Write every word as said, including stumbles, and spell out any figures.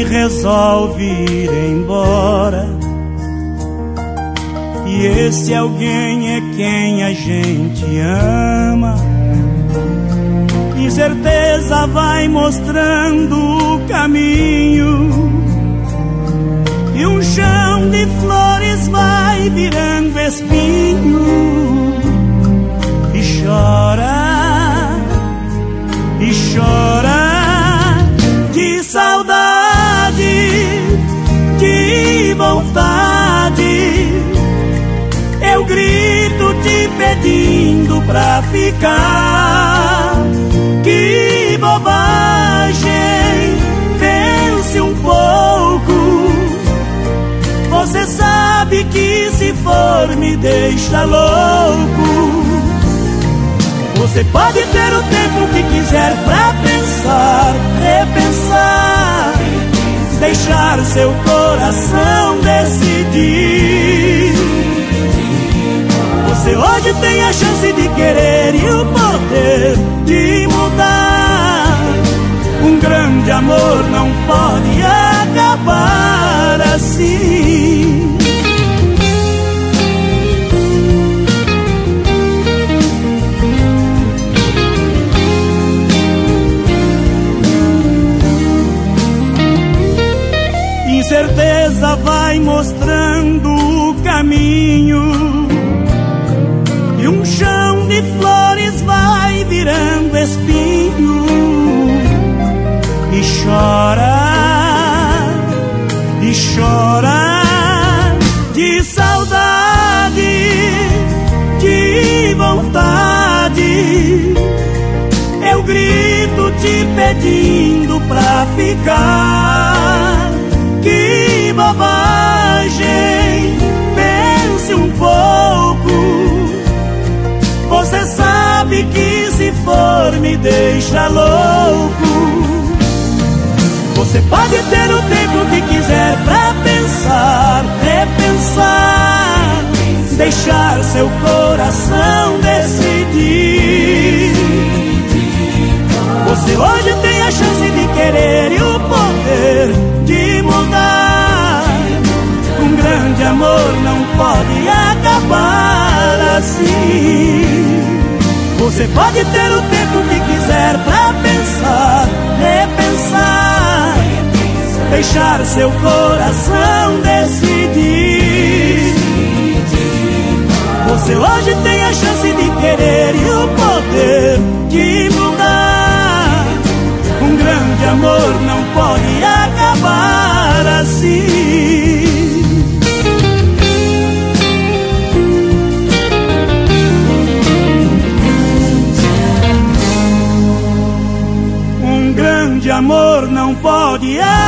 resolve ir embora. E esse alguém é quem a gente ama. E certeza vai mostrando o caminho, e um chão de flores vai virando espinho. E chora, e chora de saudade, de vontade. Eu grito te pedindo pra ficar. Que bobagem, pense um pouco. Você sabe que se for me deixa louco. Você pode ter o tempo que quiser pra pensar, repensar, deixar seu coração decidir. Você hoje tem a chance de querer e o poder de mudar. Um grande amor não pode acabar assim. Incerteza vai mostrando o caminho, e um chão de flores vai virando espinho. E chora, e chora de saudade, de vontade. Eu grito te pedindo pra ficar. Que bobagem, pense um pouco. Você sabe que se for me deixa louco. Você pode ter o tempo que quiser pra pensar, repensar, deixar seu coração decidir. Você hoje tem a chance de querer e o poder de mudar. Um grande amor não pode acabar assim. Você pode ter o tempo que quiser pra pensar, repensar, deixar seu coração decidir. Você hoje tem a chance de querer e o poder de mudar. Um grande amor não pode acabar assim. Um grande amor não pode acabar